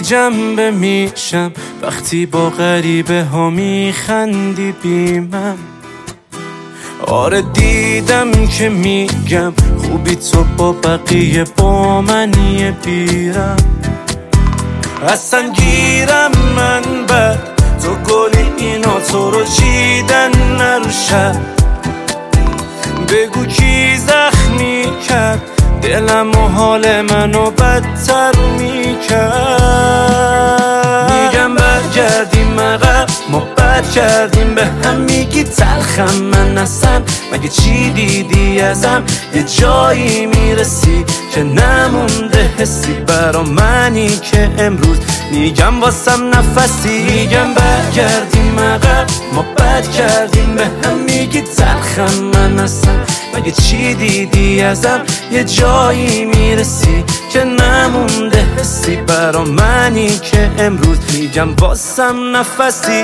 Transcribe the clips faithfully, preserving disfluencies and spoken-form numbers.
جنبه میشم وقتی با غریبه ها میخندی بیمم. آره دیدم که میگم خوبی تو با بقیه با منی بیرم. اصلا گیرم من بد تو گلی اینا تو رو چیدن نروشد. بگو کی زخمی کرد دلم و حال منو بدتر میکرد. میگم برگردیم عقب ما بد کردیم به هم میگی تلخم من اصلا مگه چی دیدی ازم یه جایی میرسی که نمونده حسی برا منی که امروز میگم واسم نفسی. میگم برگردیم عقب ما بد کردیم به هم میگی تلخم من اصلا مگه چی دیدی ازم یه جایی میرسی که نمونده حسی برا منی که امروز میگم واسم نفسی.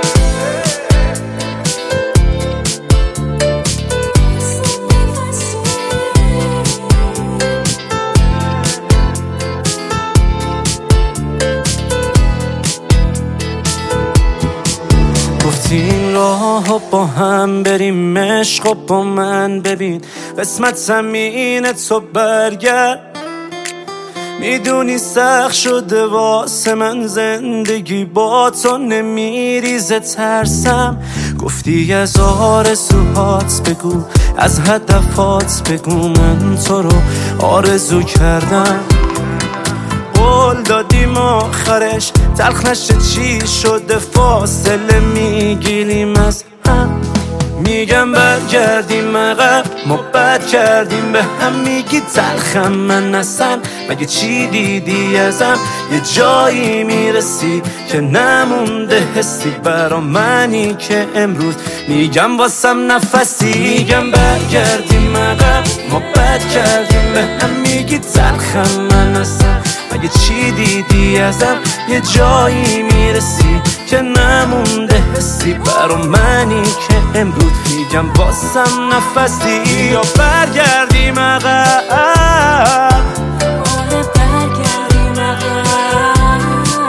گفتیم راه با هم بریم عشق و با من ببین قسمت زمین تو برگرد. میدونی سخت شده واسه من زندگی با تو نمیریزه ترسم. گفتی از آرزوهات بگو از هدفات بگو من تو رو آرزو کردم. قول دادیم آخرش تلخ نشه چی شده فاصله میگیریم از هم. میگم برگردیم عقب ما بد کردیم به هم میگی تلخم من اصلا مگه چی دیدی ازم یه جایی میرسی که نمونده حسی برا منی که امروز میگم واسم نفسی. میگم برگردیم عقب ما بد کردیم به هم میگی تلخم من اصلا مگه چی دیدی ازم یه جایی میرسی که نمونده حسی برا منی که امروز میگم واسم نفسی. یا برگردیم عقب برگردیم عقب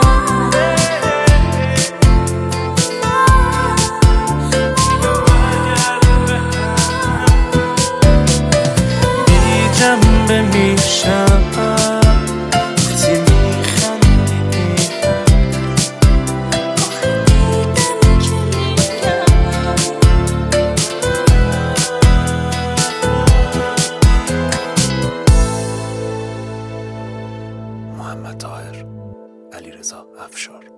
بی جنبه میشم محمد طاهر، علیرضا افشار.